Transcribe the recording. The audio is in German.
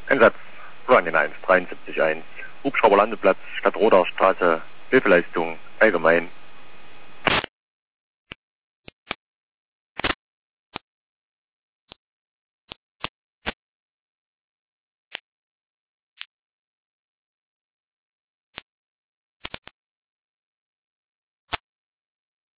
Einsatz Running 1, 73.1, Hubschrauberlandeplatz, Stadt Rodaustraße, Hilfeleistung allgemein.